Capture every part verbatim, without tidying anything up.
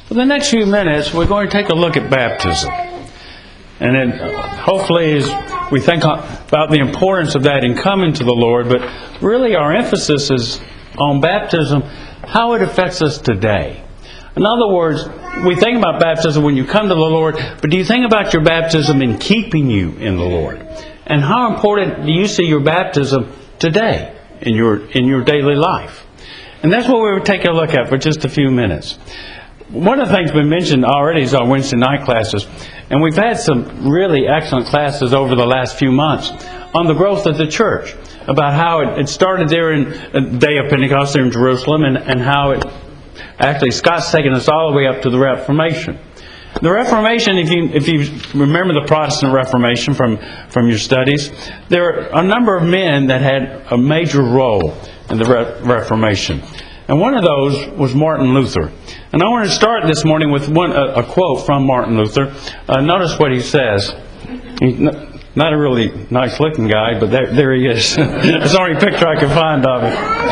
For the next few minutes, we're going to take a look at baptism. And then hopefully as we think about the importance of that in coming to the Lord, but really our emphasis is on baptism, how it affects us today. In other words, we think about baptism when you come to the Lord, but do you think about your baptism in keeping you in the Lord? And how important do you see your baptism today in your in your daily life? And that's what we will take a look at for just a few minutes. One of the things we mentioned already is our Wednesday night classes. And we've had some really excellent classes over the last few months on the growth of the church, about how it, it started there in the day of Pentecost there in Jerusalem, and, and how it actually, Scott's taken us all the way up to the Reformation. The Reformation, if you if you remember the Protestant Reformation from, from your studies, there are a number of men that had a major role in the Re- Reformation. And one of those was Martin Luther. And I want to start this morning with one a, a quote from Martin Luther. Uh, notice what he says. He's not a really nice-looking guy, but there, there he is. It's the only picture I can find of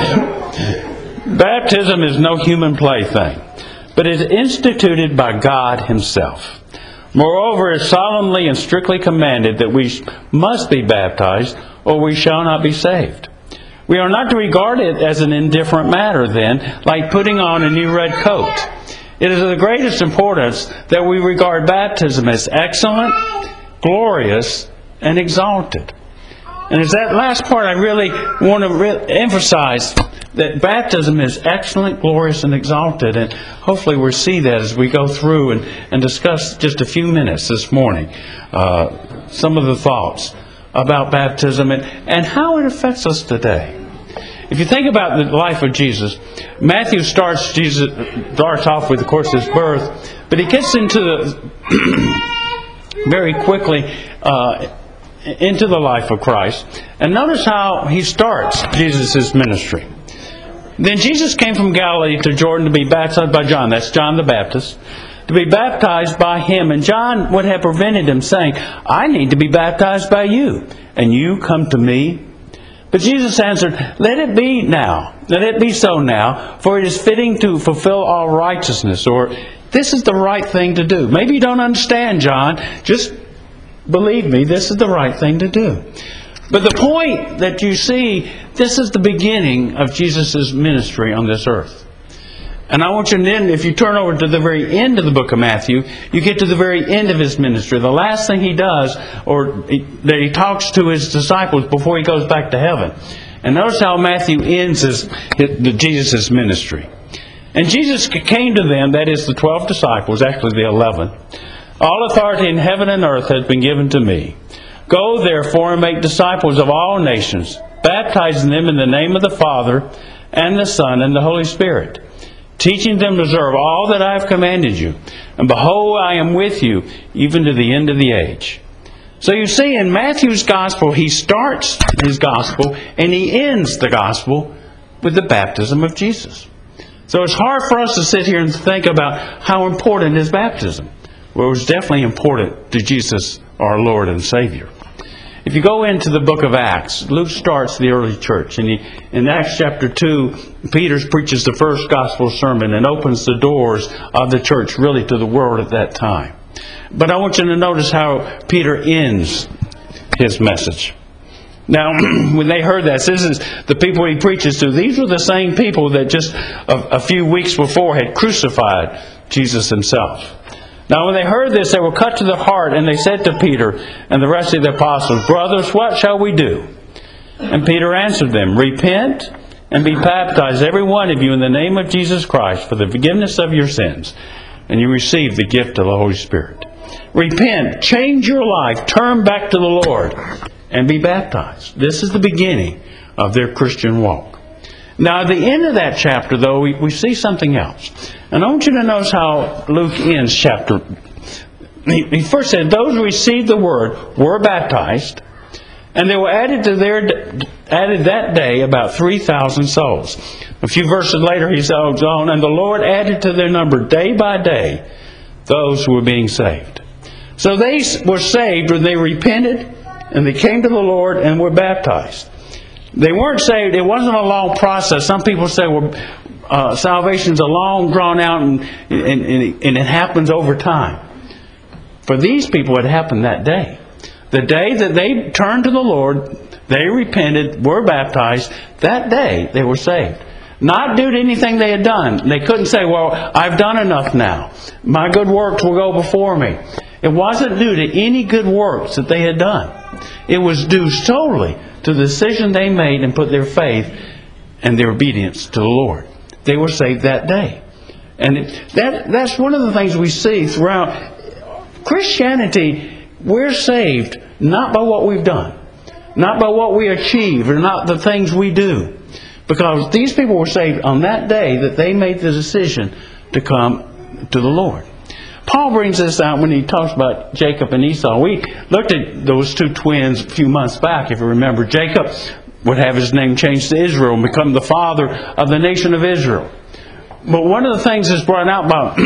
him. Baptism is no human plaything, but is instituted by God Himself. Moreover, it is solemnly and strictly commanded that we must be baptized, or we shall not be saved. We are not to regard it as an indifferent matter, then, like putting on a new red coat. It is of the greatest importance that we regard baptism as excellent, glorious, and exalted. And it's that last part I really want to re- emphasize, that baptism is excellent, glorious, and exalted. And hopefully we'll see that as we go through and, and discuss just a few minutes this morning uh, some of the thoughts about baptism and, and how it affects us today. If you think about the life of Jesus, Matthew starts Jesus starts off with, of course, His birth, but he gets into the very quickly uh, into the life of Christ. And notice how he starts Jesus' ministry. Then Jesus came from Galilee to Jordan to be baptized by John. That's John the Baptist. To be baptized by him. And John would have prevented him, saying, I need to be baptized by you, and you come to me? But Jesus answered, Let it be now. Let it be so now, for it is fitting to fulfill all righteousness. Or, this is the right thing to do. Maybe you don't understand, John. Just believe me, this is the right thing to do. But the point that you see, this is the beginning of Jesus' ministry on this earth. And I want you to then, if you turn over to the very end of the book of Matthew, you get to the very end of His ministry. The last thing He does, or he, that He talks to His disciples before He goes back to heaven. And notice how Matthew ends his, his, Jesus' ministry. And Jesus came to them, that is the twelve disciples, actually the eleven. All authority in heaven and earth has been given to me. Go therefore and make disciples of all nations, baptizing them in the name of the Father and the Son and the Holy Spirit, teaching them to observe all that I have commanded you. And behold, I am with you, even to the end of the age. So you see, in Matthew's Gospel, he starts his Gospel and he ends the Gospel with the baptism of Jesus. So it's hard for us to sit here and think about how important is baptism. Well, it was definitely important to Jesus, our Lord and Savior. If you go into the book of Acts, Luke starts the early church. And he, in Acts chapter two, Peter preaches the first gospel sermon and opens the doors of the church really to the world at that time. But I want you to notice how Peter ends his message. Now, when they heard that, this is the people he preaches to. These were the same people that just a, a few weeks before had crucified Jesus Himself. Now when they heard this, they were cut to the heart, and they said to Peter and the rest of the apostles, Brothers, what shall we do? And Peter answered them, Repent and be baptized, every one of you, in the name of Jesus Christ, for the forgiveness of your sins, and you receive the gift of the Holy Spirit. Repent, change your life, turn back to the Lord, and be baptized. This is the beginning of their Christian walk. Now at the end of that chapter, though, we, we see something else. And I want you to notice how Luke ends chapter. He, he first said, those who received the word were baptized, and they were added to their added that day about three thousand souls. A few verses later he goes on, and the Lord added to their number day by day those who were being saved. So they were saved when they repented, and they came to the Lord and were baptized. They weren't saved. It wasn't a long process. Some people say, well, uh, salvation is a long, drawn out, and, and, and it happens over time. For these people, it happened that day. The day that they turned to the Lord, they repented, were baptized, that day they were saved. Not due to anything they had done. They couldn't say, well, I've done enough now. My good works will go before me. It wasn't due to any good works that they had done. It was due solely to the decision they made and put their faith and their obedience to the Lord. They were saved that day. And it, that that's one of the things we see throughout Christianity. We're saved not by what we've done, not by what we achieve, or not the things we do. Because these people were saved on that day that they made the decision to come to the Lord. Paul brings this out when he talks about Jacob and Esau. We looked at those two twins a few months back, if you remember. Jacob would have his name changed to Israel and become the father of the nation of Israel. But one of the things that's brought out by,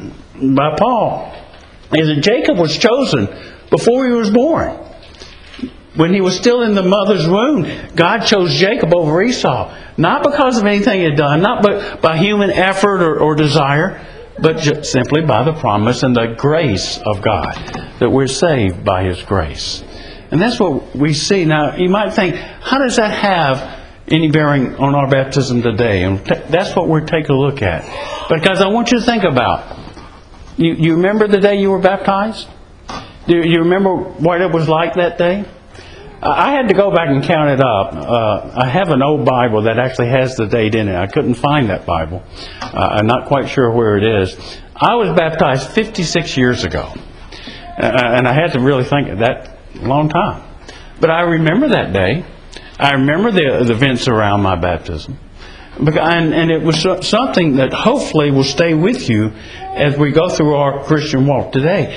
by Paul is that Jacob was chosen before he was born. When he was still in the mother's womb, God chose Jacob over Esau. Not because of anything he had done, not by, by human effort or, or desire, but just simply by the promise and the grace of God, that we're saved by His grace. And that's what we see. Now, you might think, how does that have any bearing on our baptism today? And t- that's what we're taking a look at. Because I want you to think about, you, you remember the day you were baptized? Do you remember what it was like that day? I had to go back and count it up. Uh, I have an old Bible that actually has the date in it. I couldn't find that Bible. Uh, I'm not quite sure where it is. I was baptized fifty-six years ago. Uh, and I had to really think of that long time. But I remember that day. I remember the, the events around my baptism. And, and it was something that hopefully will stay with you as we go through our Christian walk today.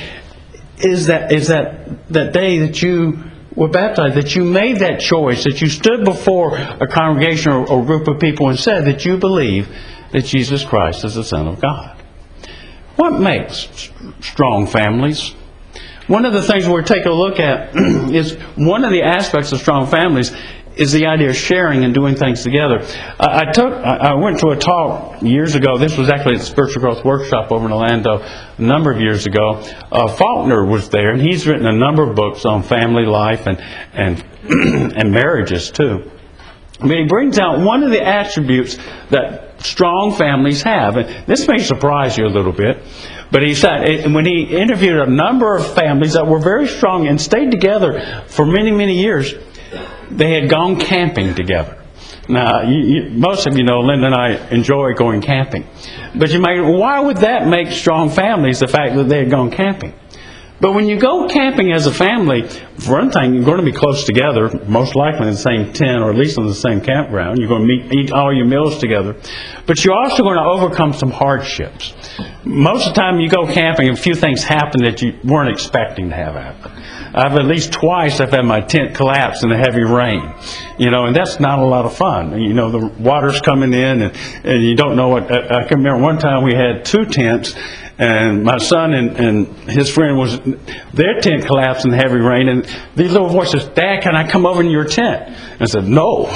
Is that is that, that day that you were baptized, that you made that choice, that you stood before a congregation or, or group of people and said that you believe that Jesus Christ is the Son of God. What makes strong families? One of the things we're taking a look at is one of the aspects of strong families is the idea of sharing and doing things together. I, I took, I went to a talk years ago. This was actually at the Spiritual Growth Workshop over in Orlando a number of years ago. Uh, Faulkner was there, and he's written a number of books on family life and and and marriages too. But he brings out one of the attributes that strong families have, and this may surprise you a little bit. But he said, when he interviewed a number of families that were very strong and stayed together for many, many years, they had gone camping together. Now, you, you, most of you know Linda and I enjoy going camping. But you might, why would that make strong families, the fact that they had gone camping? But when you go camping as a family, for one thing, you're going to be close together, most likely in the same tent or at least on the same campground. You're going to meet, eat all your meals together. But you're also going to overcome some hardships. Most of the time you go camping, a few things happen that you weren't expecting to have happen. I've at least twice I've had my tent collapse in a heavy rain, you know, and that's not a lot of fun. You know, the water's coming in, and, and you don't know what. I, I can remember one time we had two tents, and my son and, and his friend was their tent collapsed in the heavy rain, and these little voices, "Dad, can I come over in your tent?" I said, "No."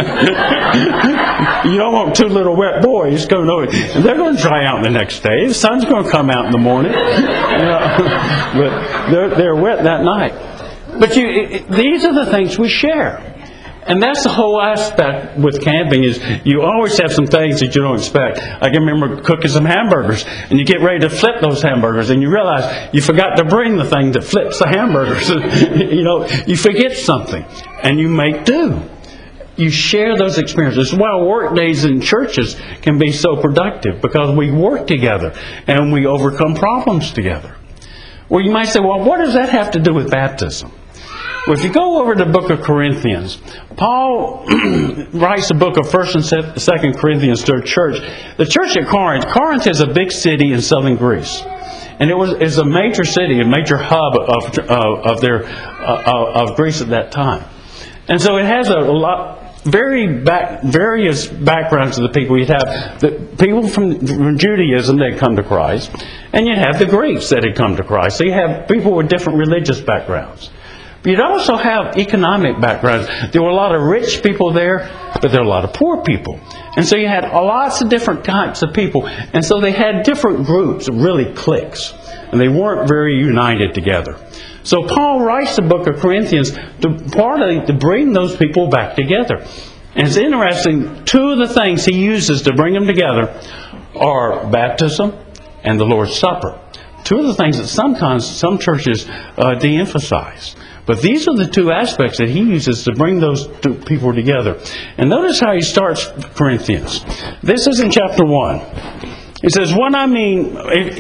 You don't want two little wet boys coming over, and they're going to dry out the next day. The sun's going to come out in the morning, you know, but they're they're wet that night. But you, it, these are the things we share. And that's the whole aspect with camping, is you always have some things that you don't expect. I can remember cooking some hamburgers, and you get ready to flip those hamburgers, and you realize you forgot to bring the thing that flips the hamburgers. You know, you forget something, and you make do. You share those experiences. That's why work days in churches can be so productive, because we work together, and we overcome problems together. Well, you might say, well, what does that have to do with baptism? Well, if you go over to the book of Corinthians, Paul writes the book of First and Second Corinthians to a church. The church at Corinth, Corinth is a big city in southern Greece, and it was is a major city, a major hub of of, of their uh, of Greece at that time. And so it has a lot, very back, various backgrounds of the people. You'd have the people from, from Judaism that had come to Christ, and you'd have the Greeks that had come to Christ. So you have people with different religious backgrounds. But you'd also have economic backgrounds. There were a lot of rich people there, but there were a lot of poor people. And so you had lots of different types of people. And so they had different groups, really cliques. And they weren't very united together. So Paul writes the book of Corinthians to partly to bring those people back together. And it's interesting, two of the things he uses to bring them together are baptism and the Lord's Supper. Two of the things that sometimes some churches uh, de-emphasize. But these are the two aspects that he uses to bring those two people together. And notice how he starts Corinthians. This is in chapter one. He says, what I mean,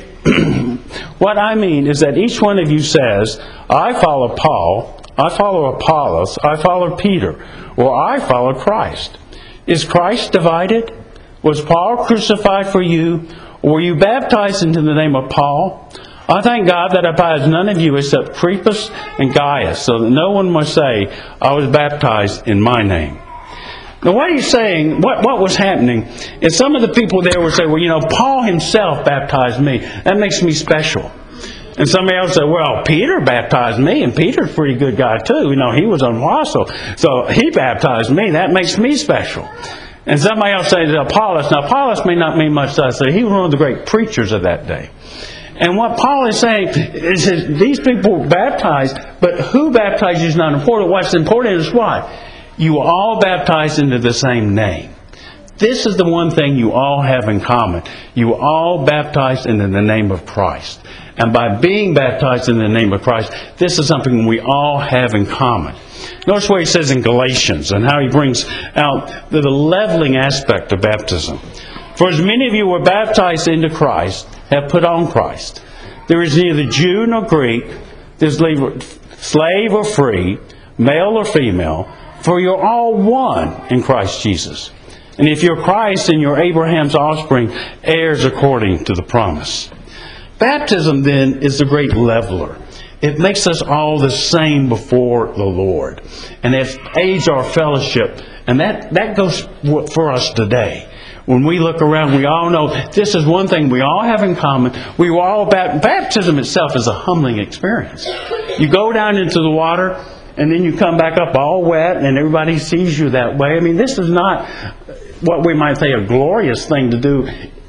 what I mean is that each one of you says, I follow Paul, I follow Apollos, I follow Peter, or I follow Christ. Is Christ divided? Was Paul crucified for you? Or were you baptized into the name of Paul? I thank God that I baptized none of you except Crispus and Gaius, so that no one must say, I was baptized in my name. Now what he's saying, what, what was happening, is some of the people there would say, well, you know, Paul himself baptized me. That makes me special. And somebody else said, well, Peter baptized me, and Peter's a pretty good guy too. You know, he was an apostle, so he baptized me. That makes me special. And somebody else says Apollos. Now, Apollos may not mean much to us. He was one of the great preachers of that day. And what Paul is saying is that these people were baptized, but who baptized you is not important. What's important is what? You were all baptized into the same name. This is the one thing you all have in common. You were all baptized into the name of Christ. And by being baptized in the name of Christ, this is something we all have in common. Notice what he says in Galatians and how he brings out the leveling aspect of baptism. For as many of you were baptized into Christ, have put on Christ. There is neither Jew nor Greek, there's neither slave or free, male or female, for you're all one in Christ Jesus. And if you're Christ, then you're Abraham's offspring, heirs according to the promise. Baptism, then, is the great leveler. It makes us all the same before the Lord. And it aids our fellowship. And that, that goes for us today. When we look around, we all know this is one thing we all have in common. We were all bat- Baptism itself is a humbling experience. You go down into the water, and then you come back up all wet, and everybody sees you that way. I mean, this is not what we might say a glorious thing to do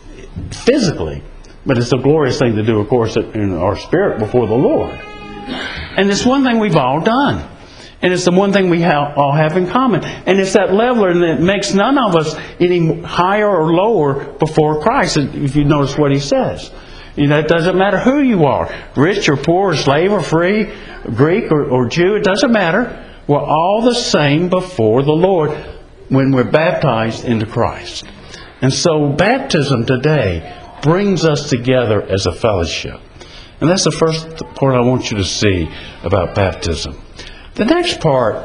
physically. But it's a glorious thing to do, of course, in our spirit before the Lord. And it's one thing we've all done. And it's the one thing we have, all have in common. And it's that leveler, and it makes none of us any higher or lower before Christ, if you notice what he says. You know, it doesn't matter who you are, rich or poor, or slave or free, Greek or, or Jew, it doesn't matter. We're all the same before the Lord when we're baptized into Christ. And so baptism today brings us together as a fellowship. And that's the first part I want you to see about baptism. The next part,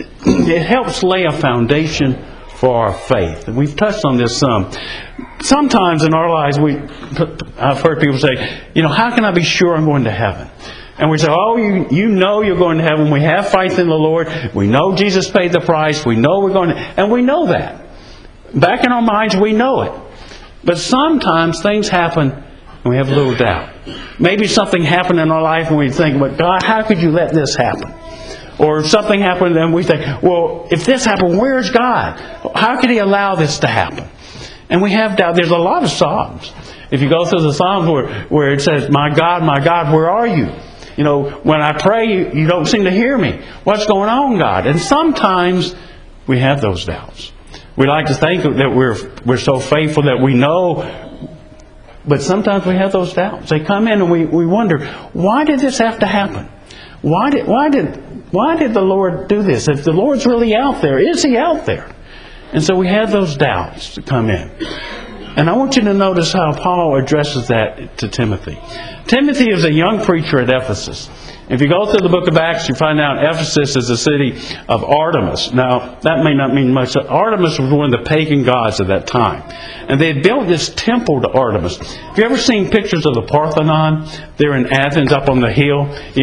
it helps lay a foundation for our faith. And we've touched on this some. Sometimes in our lives, we, I've heard people say, you know, how can I be sure I'm going to heaven? And we say, oh, you, you know you're going to heaven. We have faith in the Lord. We know Jesus paid the price. We know we're going to, and we know that. Back in our minds, we know it. But sometimes things happen and we have a little doubt. Maybe something happened in our life and we think, but God, how could you let this happen? Or something happened and we think, well, if this happened, where's God? How could He allow this to happen? And we have doubt. There's a lot of Psalms. If you go through the Psalms where, where it says, my God, my God, where are you? You know, when I pray, you, you don't seem to hear me. What's going on, God? And sometimes we have those doubts. We like to think that we're we're so faithful that we know, but sometimes we have those doubts. They come in and we, we wonder, why did this have to happen? Why did why did why did the Lord do this? If the Lord's really out there, is He out there? And so we have those doubts to come in. And I want you to notice how Paul addresses that to Timothy. Timothy is a young preacher at Ephesus. If you go through the book of Acts, you find out Ephesus is the city of Artemis. Now, that may not mean much. Artemis was one of the pagan gods of that time. And they had built this temple to Artemis. Have you ever seen pictures of the Parthenon? They're in Athens, up on the hill.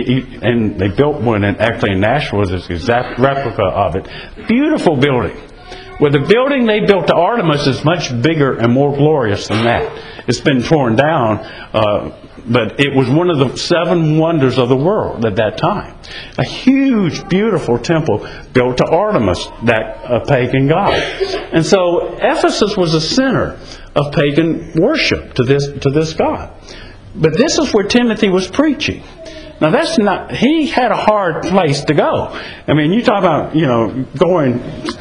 And they built one in, actually in Nashville, this exact replica of it. Beautiful building. Well, the building they built to Artemis is much bigger and more glorious than that. It's been torn down, uh, but it was one of the seven wonders of the world at that time. A huge, beautiful temple built to Artemis, that uh, pagan god. And so Ephesus was a center of pagan worship to this to this god. But this is where Timothy was preaching. Now that's not, he had a hard place to go. I mean, you talk about, you know, going,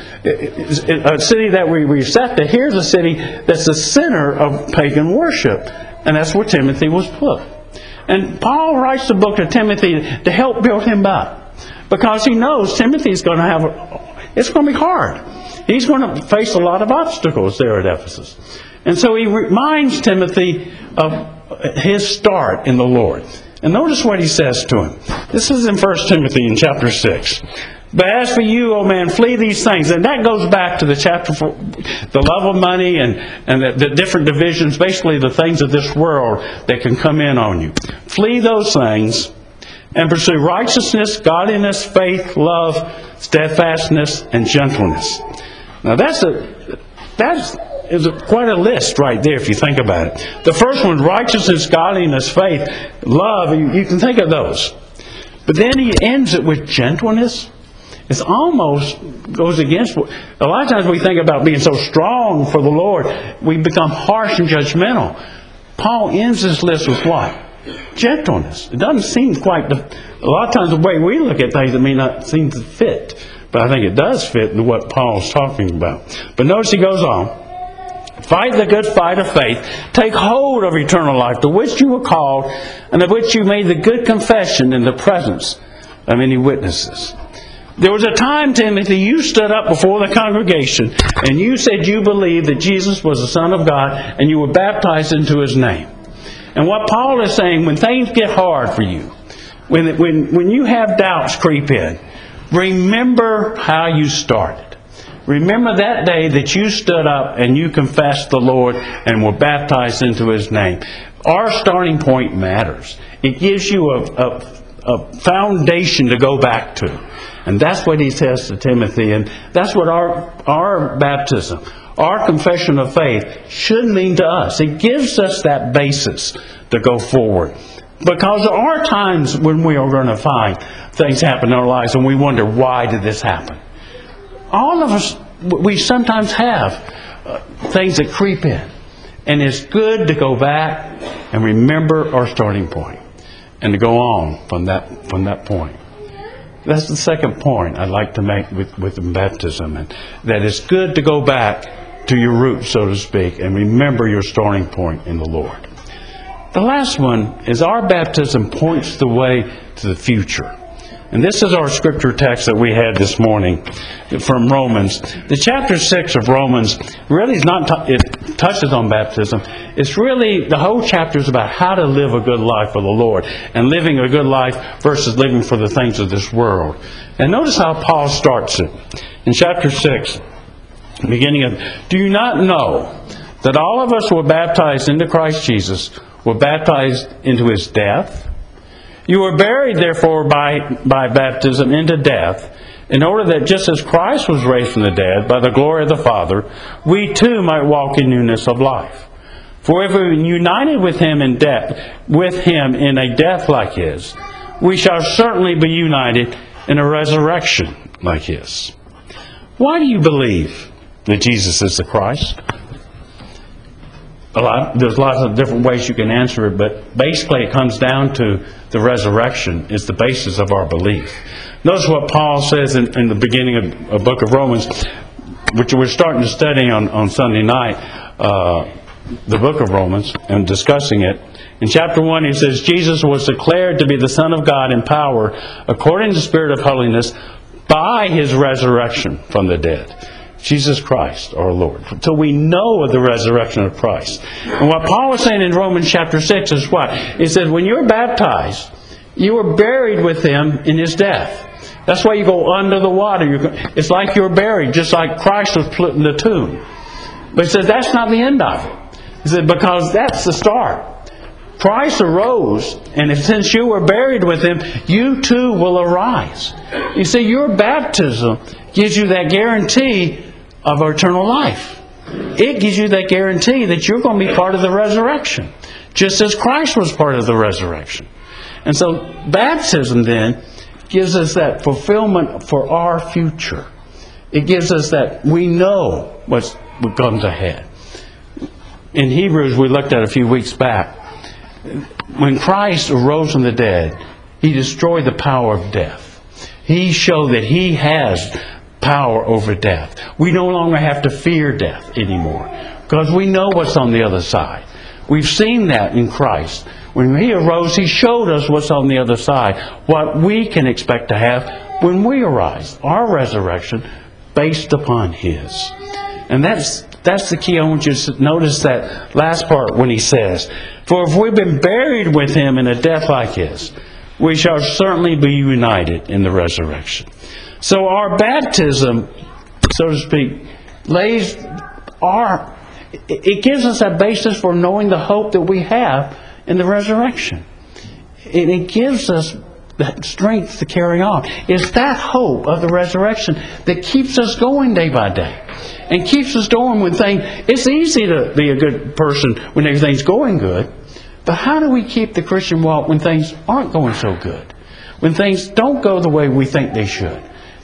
a city that we, we set to, here's a city that's the center of pagan worship. And that's where Timothy was put. And Paul writes the book to Timothy to help build him up. Because he knows Timothy's going to have, a, it's going to be hard. He's going to face a lot of obstacles there at Ephesus. And so he reminds Timothy of his start in the Lord. And notice what he says to him. This is in First Timothy in chapter six. But as for you, O man, flee these things. And that goes back to the chapter for the love of money and, and the, the different divisions, basically the things of this world that can come in on you. Flee those things and pursue righteousness, godliness, faith, love, steadfastness, and gentleness. Now that's a that's is a, quite a list right there if you think about it. The first one, righteousness, godliness, faith, love, you, you can think of those. But then he ends it with gentleness. It's almost goes against what, a lot of times we think about being so strong for the Lord, we become harsh and judgmental. Paul ends this list with what? Gentleness. It doesn't seem quite, the, a lot of times the way we look at things, it may not seem to fit. But I think it does fit into what Paul's talking about. But notice he goes on. Fight the good fight of faith. Take hold of eternal life, to which you were called, and of which you made the good confession in the presence of many witnesses. There was a time, Timothy, you stood up before the congregation, and you said you believed that Jesus was the Son of God, and you were baptized into His name. And what Paul is saying, when things get hard for you, when, when, when you have doubts creep in, remember how you started. Remember that day that you stood up and you confessed the Lord and were baptized into His name. Our starting point matters. It gives you a, a, a foundation to go back to. And that's what he says to Timothy. And that's what our, our baptism, our confession of faith should mean to us. It gives us that basis to go forward. Because there are times when we are going to find things happen in our lives and we wonder, why did this happen? All of us, we sometimes have uh, things that creep in. And it's good to go back and remember our starting point and to go on from that from that point. That's the second point I'd like to make with, with baptism. And that it's good to go back to your roots, so to speak, and remember your starting point in the Lord. The last one is our baptism points the way to the future. And this is our scripture text that we had this morning from Romans. The chapter six of Romans really is not, t- it touches on baptism. It's really, the whole chapter is about how to live a good life for the Lord. And living a good life versus living for the things of this world. And notice how Paul starts it. In chapter six, beginning of, do you not know that all of us were baptized into Christ Jesus, were baptized into His death? You were buried, therefore, by, by baptism into death, in order that just as Christ was raised from the dead by the glory of the Father, we too might walk in newness of life. For if we are united with Him in death, with Him in a death like His, we shall certainly be united in a resurrection like His. Why do you believe that Jesus is the Christ? A lot, there's lots of different ways you can answer it, but basically it comes down to the resurrection is the basis of our belief. Notice what Paul says in, in the beginning of the book of Romans, which we're starting to study on, on Sunday night, uh, the book of Romans, and discussing it. In chapter one he says, Jesus was declared to be the Son of God in power, according to the Spirit of holiness, by His resurrection from the dead. Jesus Christ, our Lord. So we know of the resurrection of Christ. And what Paul is saying in Romans chapter six is what? He says, when you're baptized, you were buried with Him in His death. That's why you go under the water. You're, it's like you're buried, just like Christ was put in the tomb. But he says that's not the end of it. He said, because that's the start. Christ arose, and if, since you were buried with Him, you too will arise. You see, your baptism gives you that guarantee of eternal life. It gives you that guarantee that you're going to be part of the resurrection, just as Christ was part of the resurrection. And so baptism then gives us that fulfillment for our future. It gives us that we know what's what comes ahead. In Hebrews, we looked at a few weeks back, when Christ arose from the dead, He destroyed the power of death. He showed that He has power over death. We no longer have to fear death anymore, because we know what's on the other side. We've seen that in Christ. When He arose, He showed us what's on the other side, what we can expect to have when we arise, our resurrection based upon His. And that's that's the key. I want you to notice that last part when He says, "For if we've been buried with Him in a death like His, we shall certainly be united in the resurrection." So our baptism, so to speak, lays our, it gives us a basis for knowing the hope that we have in the resurrection. It, it gives us that strength to carry on. It's that hope of the resurrection that keeps us going day by day. And keeps us going when things... It's easy to be a good person when everything's going good. But how do we keep the Christian walk when things aren't going so good? When things don't go the way we think they should?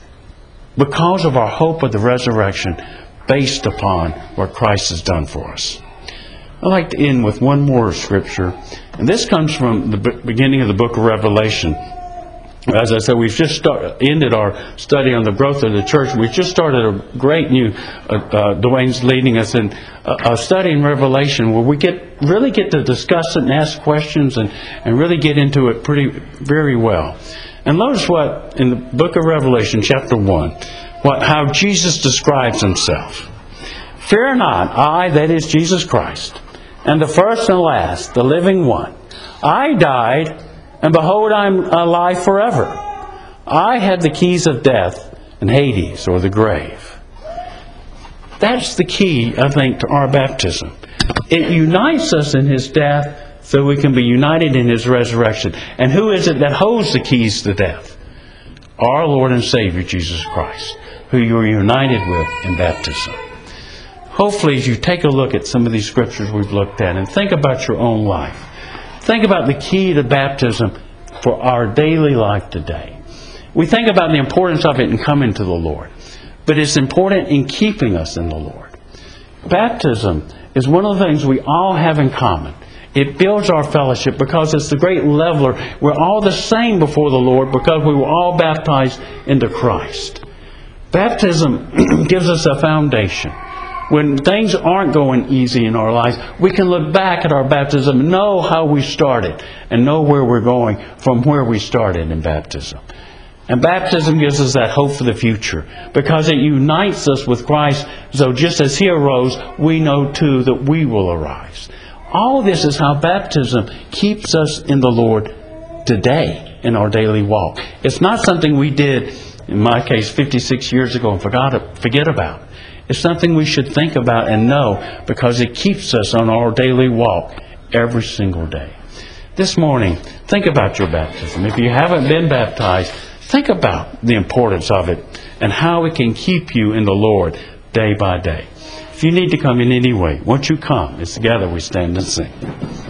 Because of our hope of the resurrection based upon what Christ has done for us. I'd like to end with one more scripture. And this comes from the beginning of the book of Revelation. As I said, we've just start, ended our study on the growth of the church. We've just started a great new, uh, uh, Dwayne's leading us in a, a study in Revelation where we get really get to discuss it and ask questions and, and really get into it pretty very well. And notice what, in the book of Revelation, chapter one, what, how Jesus describes Himself. "Fear not, I, that is Jesus Christ, and the first and last, the living one. I died, and behold, I am alive forever. I have the keys of death and Hades, or the grave." That's the key, I think, to our baptism. It unites us in His death so we can be united in His resurrection. And who is it that holds the keys to death? Our Lord and Savior, Jesus Christ, who you are united with in baptism. Hopefully, as you take a look at some of these scriptures we've looked at and think about your own life, think about the key to baptism for our daily life today. We think about the importance of it in coming to the Lord, but it's important in keeping us in the Lord. Baptism is one of the things we all have in common. It builds our fellowship because it's the great leveler. We're all the same before the Lord because we were all baptized into Christ. Baptism gives us a foundation. When things aren't going easy in our lives, we can look back at our baptism, know how we started, and know where we're going from where we started in baptism. And baptism gives us that hope for the future because it unites us with Christ. So just as He arose, we know too that we will arise. All this is how baptism keeps us in the Lord today in our daily walk. It's not something we did, in my case, fifty-six years ago and forgot forget about. It's something we should think about and know because it keeps us on our daily walk every single day. This morning, think about your baptism. If you haven't been baptized, think about the importance of it and how it can keep you in the Lord day by day. If you need to come in any way, once you come, it's together we stand and sing.